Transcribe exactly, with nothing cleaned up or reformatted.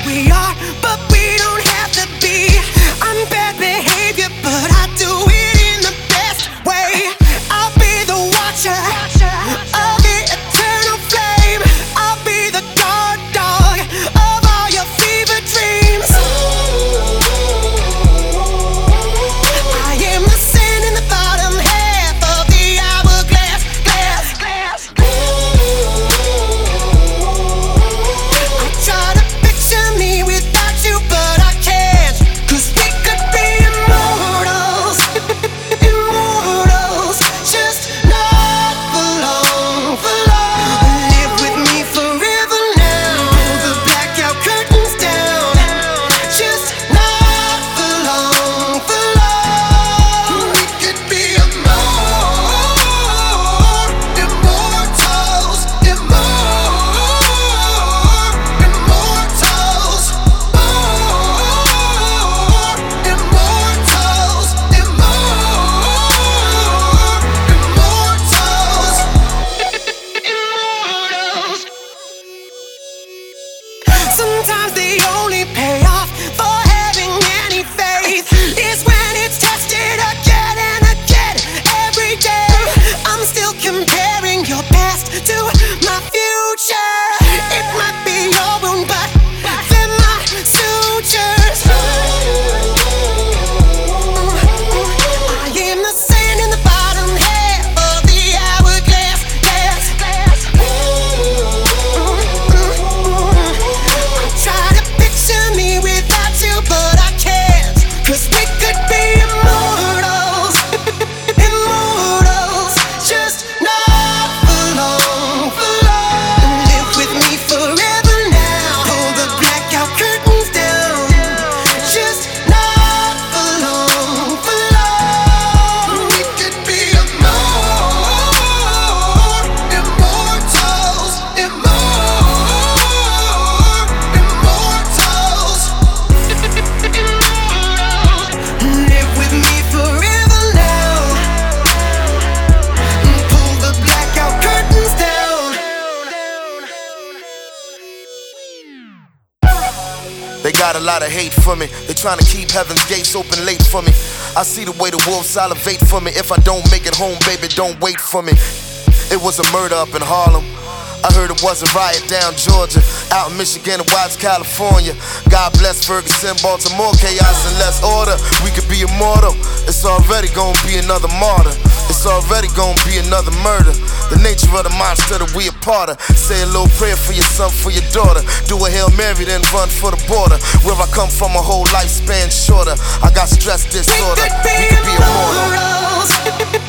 we are, but we don't have to be. I'm bad behavior, but I do it in the best way. I'll be the watcher of the eternal flame. I'll be the guard dog of all your fever dreams. I am the sand in the bottom half of the hourglass, glass, glass. I try to picture me without you, but I can't. 'Cause we could be immortals, immortals, just not for long, for long. Live with me forever now. Pull the blackout curtains down. Just not for long, for long. We could be immortals, immortals, immortals, immortals, immortals, immortals. Sometimes the only payoff for having any faith is when it's tested again and again every day. I'm still comparing your past to my future. It might be your wound, but they're my sutures. I am the sand in the bottom half of the hourglass, glass, glass. I try to picture me without you, but I can't. 'Cause we could be immortals, immortals, just not for long, for long. Live with me forever now. Pull the blackout curtains down. Just not for long, for long. We could be immortals, immortals, immortals, immortals, immortals. Live with me forever now. Pull the blackout curtains down. They got a lot of hate for me. They trying to keep heaven's gates open late for me. I see the way the wolves salivate for me. If I don't make it home, baby, don't wait for me. It was a murder up in Harlem. I heard it was a riot down Georgia, out in Michigan and Watts, California. God bless Ferguson, Baltimore, chaos and less order. We could be immortal. It's already gonna be another martyr. It's already gonna be another murder. The nature of the monster that we a part of. Say a little prayer for your son, for your daughter. Do a Hail Mary, then run for the border. Where I come from, a whole lifespan shorter. I got stress disorder. We could be We could be immortal. immortals.